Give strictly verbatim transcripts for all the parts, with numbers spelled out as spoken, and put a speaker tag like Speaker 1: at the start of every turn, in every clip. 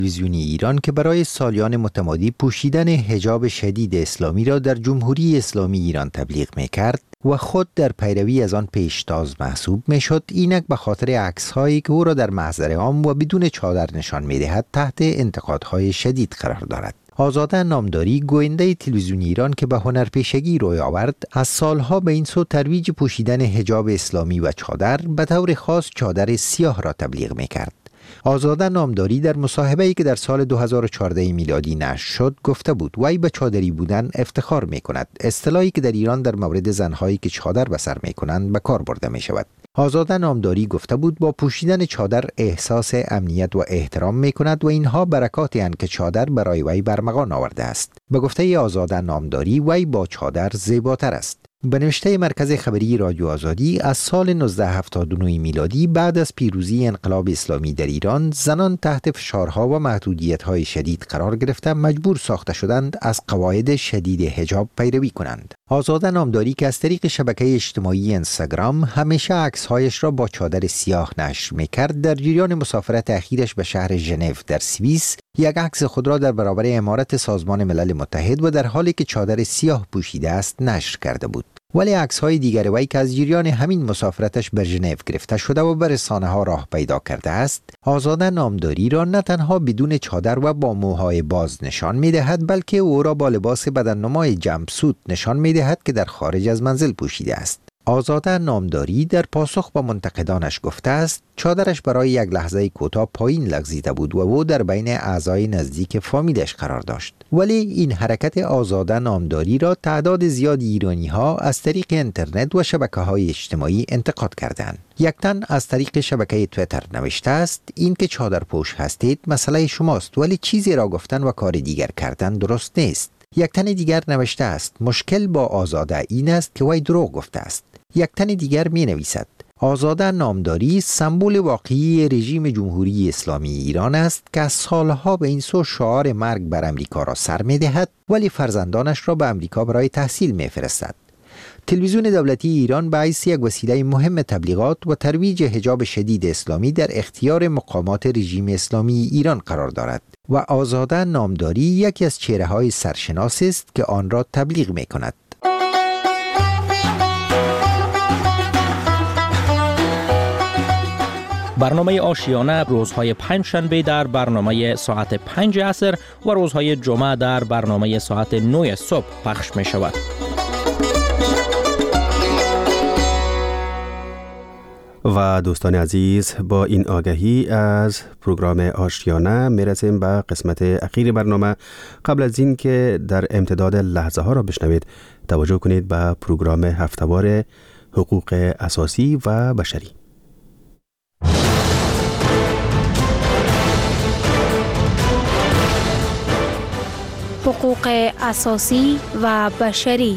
Speaker 1: تلویزیونی ایران که برای سالیان متمادی پوشیدن حجاب شدید اسلامی را در جمهوری اسلامی ایران تبلیغ می‌کرد و خود در پیروی از آن پیشتاز محسوب می‌شد، اینک به خاطر عکس‌هایی که او را در محضر عام و بدون چادر نشان می‌دهد تحت انتقادهای شدید قرار دارد. آزاده نامداری، گوینده تلویزیون ایران که به هنرپیشگی روی آورد، از سالها به این سو ترویج پوشیدن حجاب اسلامی و چادر، به طور خاص چادر سیاه را تبلیغ می‌کرد. آزاده نامداری در مصاحبه‌ای که در سال دو هزار و چهارده میلادی نشر شد گفته بود وی به چادری بودن افتخار می‌کند، اصطلاحی که در ایران در مورد زن‌هایی که چادر به سر می‌کنند به کار برده می‌شود. آزاده نامداری گفته بود با پوشیدن چادر احساس امنیت و احترام می‌کند و اینها برکاتی اند که چادر برای وی برمغان آورده است. به گفته آزاده نامداری وی با چادر زیباتر است. به نوشته مرکز خبری رادیو آزادی، از سال نوزده هفتاد و نه میلادی بعد از پیروزی انقلاب اسلامی در ایران، زنان تحت فشارها و محدودیت‌های شدید قرار گرفته مجبور ساخته شدند از قواعد شدید حجاب پیروی کنند. آزاده نامداری که از طریق شبکه اجتماعی اینستاگرام همیشه عکس‌هایش را با چادر سیاه نشر می‌کرد، در جریان مسافرت اخیرش به شهر ژنو در سوئیس یک عکس خود را در برابر عمارت سازمان ملل متحد و در حالی که چادر سیاه پوشیده است نشر کرده بود. ولی عکس‌های دیگر وی که از جریان همین مسافرتش به ژنو گرفته شده و به رسانه‌ها راه پیدا کرده است، آزاده نامداری را نه تنها بدون چادر و با موهای باز نشان می‌دهد، بلکه او را با لباس بدننمای جمپسوت نشان می‌دهد که در خارج از منزل پوشیده است. آزاده نامداری در پاسخ به منتقدانش گفته است چادرش برای یک لحظه کوتاه پایین لغزیده بود و او در بین اعضای نزدیک فامیلش قرار داشت. ولی این حرکت آزاده نامداری را تعداد زیادی ایرانی ها از طریق اینترنت و شبکه‌های اجتماعی انتقاد کردند. یک تن از طریق شبکه توییتر نوشته است این که چادر پوش هستید مسئله شماست، ولی چیزی را گفتن و کار دیگر کردن درست نیست. یک تن دیگر نوشته است مشکل با آزاده این است که وی دروغ گفته است. یک تن دیگر می نویسد آزاده نامداری سمبل واقعی رژیم جمهوری اسلامی ایران است که از سالها به این سو شعار مرگ بر امریکا را سر می دهد ولی فرزندانش را به امریکا برای تحصیل می فرستد. تلویزیون دولتی ایران به حیث یک وسیله مهم تبلیغات و ترویج حجاب شدید اسلامی در اختیار مقامات رژیم اسلامی ایران قرار دارد و آزاده نامداری یکی از چهره‌های سرشناس است که آن را تبلیغ می کند.
Speaker 2: برنامه آشیانه روزهای پنج شنبه در برنامه ساعت پنج عصر و روزهای جمعه در برنامه ساعت نه صبح پخش می شود.
Speaker 3: و دوستان عزیز، با این آگهی از پروگرام آشیانه می رسیم به قسمت اخیر برنامه. قبل از این که در امتداد لحظه ها را بشنوید، توجه کنید به پروگرام هفتهوار حقوق اساسی و بشری.
Speaker 4: حقوق اساسی و بشری.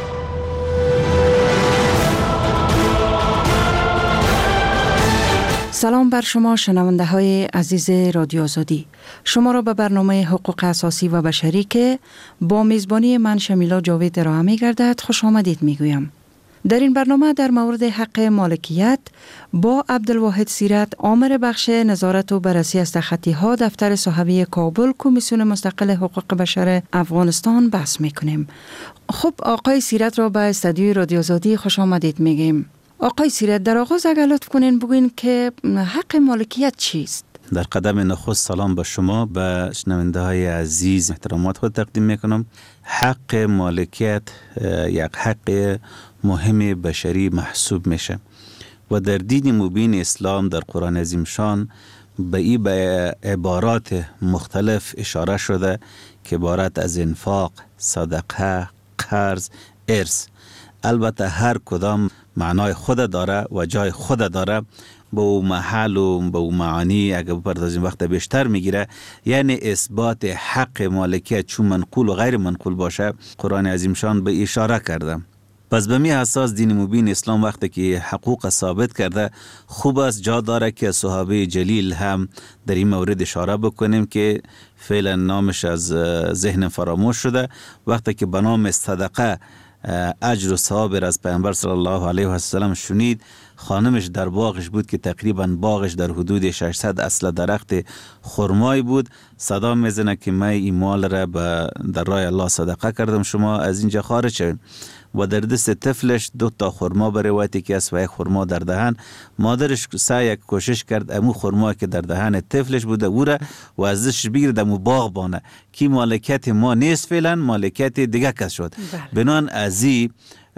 Speaker 5: سلام بر شما شنونده های عزیز رادیو آزادی. شما را به برنامه حقوق اساسی و بشری که با میزبانی من شمیلا جاوید ارائه می گردد خوش آمدید می گویم. در این برنامه در مورد حق مالکیت با عبدالواحد سیرت، آمر بخش نظارت و بررسی از تخطی ها دفتر صحوی کابل کمیسیون مستقل حقوق بشر افغانستان بحث می کنیم. خب آقای سیرت را به استودیوی رادیو آزادی خوش آمدید می گویم. آقای سیرت، در آغاز اگر لطف کنین بگوین که حق مالکیت چیست؟
Speaker 6: در قدم نخست سلام به شما، به شنونده های عزیز احترامات خود تقدیم میکنم. حق مالکیت یک حق مهم بشری محسوب میشه و در دین مبین اسلام در قرآن عظیم شان به این به عبارات مختلف اشاره شده که عبارت از انفاق، صدقه، قرض، ارث. البته هر کدام معنای خود داره و جای خود داره، با او محل و با او معانی اگه بپردازیم وقت بیشتر میگیره. یعنی اثبات حق مالکیت چون منقول و غیر منقول باشه قرآن عظیم شان به اشاره کرده. پس به می اساس دین مبین اسلام وقتی که حقوق ثابت کرده، خوب است جا داره که صحابه جلیل هم در این مورد اشاره بکنیم که فعلا نامش از ذهن فراموش شده. وقتی که به نام صدقه اجر و ثواب از پیامبر صلی الله علیه و سلم شنید، خانمش در باغش بود که تقریبا باغش در حدود ششصد اصل درخت خرمای بود. صدا میزنه که من این مال را در راه الله صدقه کردم، شما از اینجا خارج شوید. و در دست طفلش دو تا خرما به روایتی که است و یک خرما در دهن. مادرش سعی کوشش کرد امو خرما که در دهن طفلش بوده او را و ازش بگیرد امو باغ بانه که مالکیت ما نیست، فعلا مالکیت دیگه کس شد. بنان ازی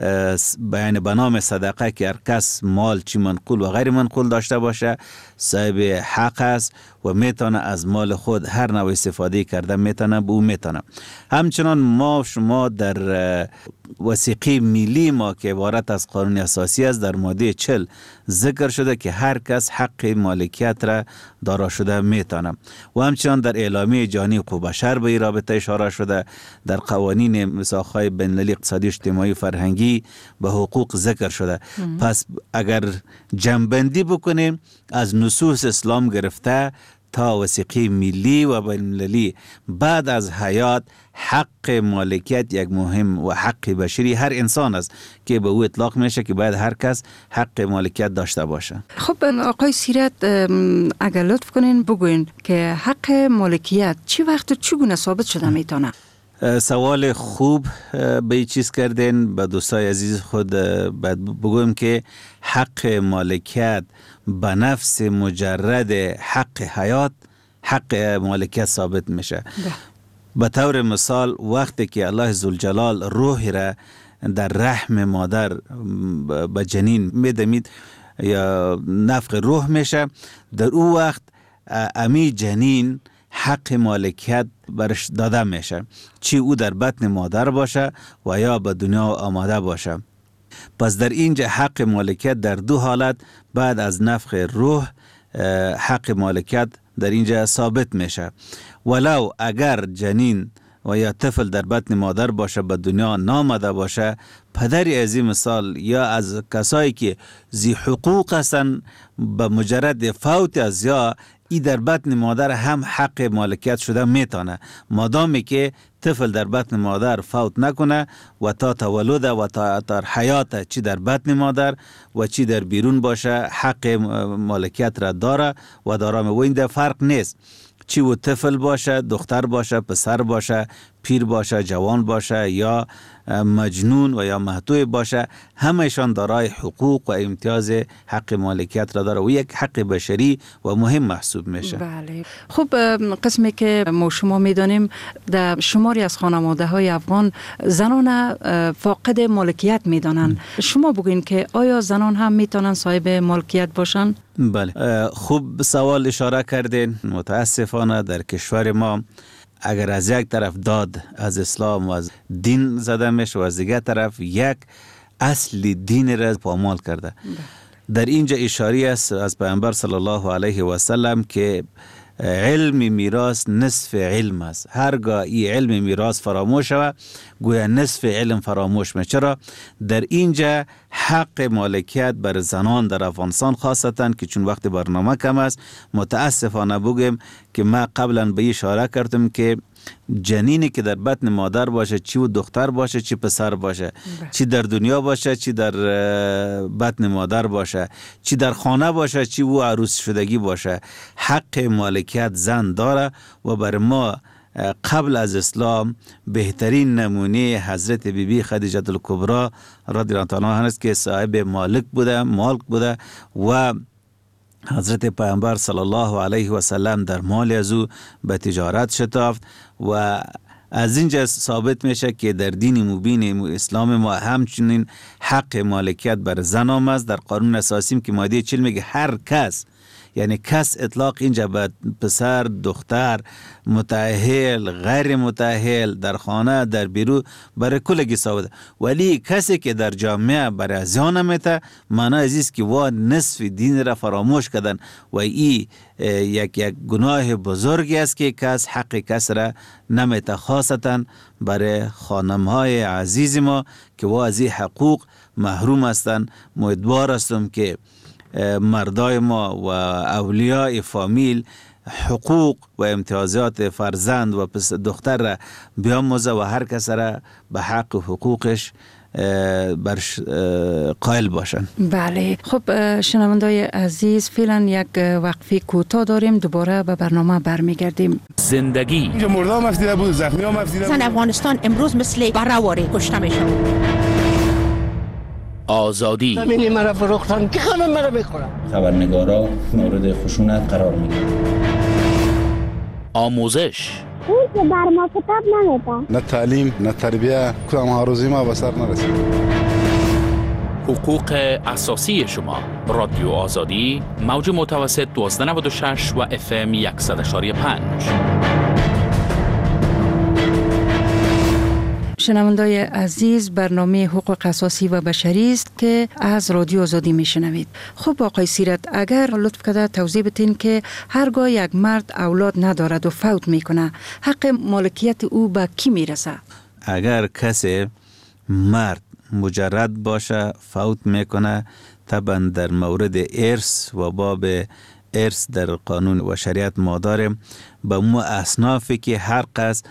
Speaker 6: بیان به نام صدقه که هر کس مال چی منقول و غیر منقول داشته باشه صاحب حق است و میتونه از مال خود هر نوع استفاده کرده میتونه به او میتونه. همچنان ما شما در وثیقه ملی ما که عبارت از قانون اساسی است در ماده چهل ذکر شده که هر کس حق مالکیت را دارا شده میتونه و همچنان در اعلامیه جهانی حقوق بشر به این رابطه اشاره شده، در قوانین میثاق‌های بین‌المللی اقتصادی اجتماعی فرهنگی به حقوق ذکر شده. ام. پس اگر جمع‌بندی بکنیم از نصوص اسلام گرفته تا وثیقه ملی و بین‌المللی بعد از حیات حق مالکیت یک مهم و حق بشری هر انسان است که به او اطلاق میشه که باید هر کس حق مالکیت داشته باشه.
Speaker 5: خب آقای سیرت اگر لطف کنین بگوین که حق مالکیت چی وقت چگونه ثابت شده میتونه؟
Speaker 6: سوال خوب به این چیز کردین. به دوستای عزیز خود بگویم که حق مالکیت به نفس مجرد حق حیات حق مالکیت ثابت میشه. به طور مثال وقتی که الله ذوالجلال روح را در رحم مادر به جنین میدمید یا نفخ روح میشه، در او وقت امی جنین حق مالکیت برش داده میشه، چی او در بطن مادر باشه و یا به دنیا آماده باشه. پس در اینجا حق مالکیت در دو حالت بعد از نفخ روح حق مالکیت در اینجا ثابت میشه. ولو اگر جنین و یا طفل در بطن مادر باشه به دنیا نامده باشه، پدری از این مثال یا از کسایی که زی حقوق هستن به مجرد فوت از یا ای در بطن مادر هم حق مالکیت شده میتونه، مادامی که طفل در بطن مادر فوت نکنه و تا تولد و تا تا حیات چی در بطن مادر و چی در بیرون باشه حق مالکیت را داره و دارم. و این در فرق نیست چی و طفل باشه، دختر باشه، پسر باشه، پیر باشه، جوان باشه یا مجنون و یا محتوی باشه، همهشان دارای حقوق و امتیاز حق مالکیت را داره و یک حق بشری و مهم محسوب میشه.
Speaker 5: بله. خب قسمی که ما شما میدانیم در شماری از خانواده های افغان زنان فاقد مالکیت میدانن. شما بگوین که آیا زنان هم میتونن صاحب مالکیت باشن؟
Speaker 6: بله، خوب سوال اشاره کردین. متاسفانه در کشور ما اگر از یک طرف داد از اسلام و از دین زده میشه و از دیگر طرف یک اصل دین را پامال کرده. در اینجا اشاره است از پیامبر صلی الله علیه و سلم که علم میراث نصف علم است. هرگاه این علم میراث فراموش شود گویا نصف علم فراموش میشه. چرا؟ در اینجا حق مالکیت بر زنان در افغانستان خاصتا که چون وقت برنامه کم است متاسفانه بگم که ما قبلا به اشاره کردم که جنینی که در بطن مادر باشه، چی و دختر باشه چی پسر باشه، چی در دنیا باشه چی در بطن مادر باشه، چی در خانه باشه چی و عروس شدگی باشه، حق مالکیت زن داره. و بر ما قبل از اسلام بهترین نمونه حضرت بی بی خدیجه الکبری رضی الله عنها است که صاحب مالک بوده مالک بوده و حضرت پیامبر صلی الله علیه و سلم در مال از او به تجارت شتافت و از اینجا ثابت میشه که در دین مبین اسلام ما همچنین حق مالکیت بر زن آمد است. در قانون اساسی که ماده چهل میگه هر کس، یعنی کس اطلاق اینجا به پسر، دختر، متأهل، غیر متأهل، در خانه، در بیرون برای کلگی ثابت. ولی کسی که در جامعه برای زیان میته معنی عزیز که وا نصف دین را فراموش کردن و ای یک یک گناه بزرگی است که کس حق کس را نمیته، خاصتا برای خانمهای عزیز ما که وا از این حقوق محروم هستند. امیدوار هستم که مردای ما و اولیاء فامیل حقوق و امتیازات فرزند و دختر را بیاموزه و هر کس را به حق و حقوقش برش قائل باشن.
Speaker 5: بله. خب شنوندای عزیز، فعلا یک وقفه کوتاه داریم، دوباره به برنامه برمیگردیم.
Speaker 7: زندگی
Speaker 8: اینجا مرده هم افزیده بود، زخمی هم افزیده بود.
Speaker 9: زن افغانستان امروز مثل برهواری کشته میشه.
Speaker 7: آزادی
Speaker 10: زمینی مرا فروختن که همه مرا میخورن.
Speaker 11: خبرنگارا مورد خشونت قرار میگیرن.
Speaker 7: آموزش
Speaker 12: اون که بر ما کتاب نمیده.
Speaker 8: نه تعلیم نه تربیه، کدام هاروزی ما به سر نرسید.
Speaker 7: حقوق اساسی شما. رادیو آزادی، موج متوسط دوازده نود و شش و اف ام صد و یک و پنج.
Speaker 5: شنوندای عزیز، برنامه حقوق اساسی و بشری است که از رادیو آزادی میشنوید. خب آقای سیرت، اگر لطف کرده توضیح بدین که هرگاه یک مرد اولاد ندارد و فوت میکنه، حق مالکیت او به کی میرسه؟
Speaker 6: اگر کسی مرد مجرد باشه فوت میکنه، طبعا در مورد ارث و باب ارث در قانون و شریعت ما داریم به مو اصنافی که هر قصد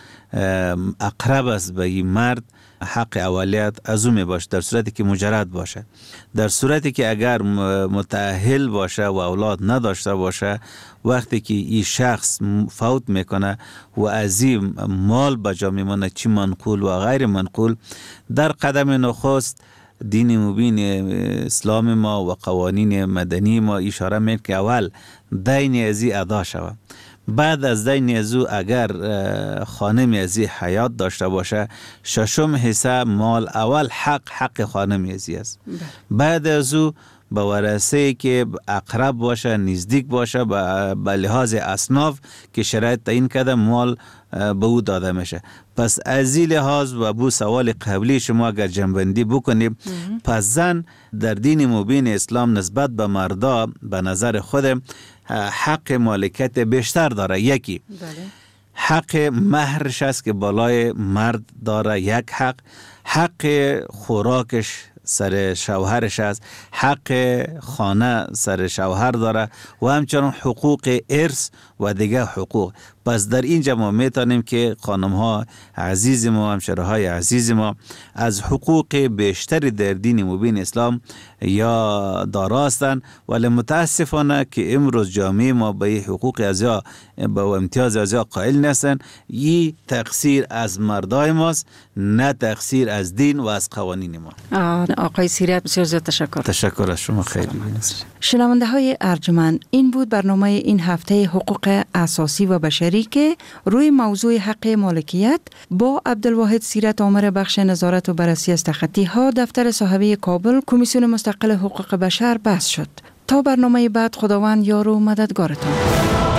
Speaker 6: اقرب است به این مرد حق اولیت از او می باشه، در صورتی که مجرد باشه. در صورتی که اگر متأهل باشه و اولاد نداشته باشه، وقتی که این شخص فوت میکنه و از این مال بجا میمونه، چی منقول و غیر منقول، در قدم نخست دین مبین اسلام ما و قوانین مدنی ما اشاره میکنه که اول دین ازی ادا شود. بعد از دین ازو اگر خانم ازی حیات داشته باشه، ششم حصه مال اول حق حق خانم ازی است. بعد ازو به ورثه که اقرب باشه، نزدیک باشه، به لحاظ اصناف که شرایط تعیین کرده مال به او داده میشه. پس از این لحاظ و بو سوال قبلی شما اگر جنبندی بکنیم، پس زن در دین مبین اسلام نسبت به مردا به نظر خود حق مالکیت بیشتر داره. یکی بله. حق مهرش است که بالای مرد داره، یک حق. حق خوراکش سر شوهرش است، حق خانه سر شوهر داره و همچنان حقوق ارث و دیگه حقوق. پس در اینجا ما میتونیم که خانم ها عزیز ما، همشهره های عزیز ما از حقوق بیشتری در دین مبین اسلام یا داراستن، ولی متاسفانه که امروز جامعه ما به حقوق ازیا به امتیاز ازیا قائل نیستن. این تقصیر از مردای ماست، نه تقصیر از دین و از قوانین ما.
Speaker 5: آقای سیرت بسیار زیاد تشکر.
Speaker 6: تشکر از شما. خیلی
Speaker 5: شنونده های ارجمند، این بود برنامه این هفته حقوق اساسی و بشری که روی موضوع حق مالکیت با عبدالواحد سیرت آمر بخش نظارت و بررسی از تخطی ها دفتر صاحبه کابل کمیسیون مستقل حقوق بشر بحث شد. تا برنامه بعد، خداوند یار و مددگارتان.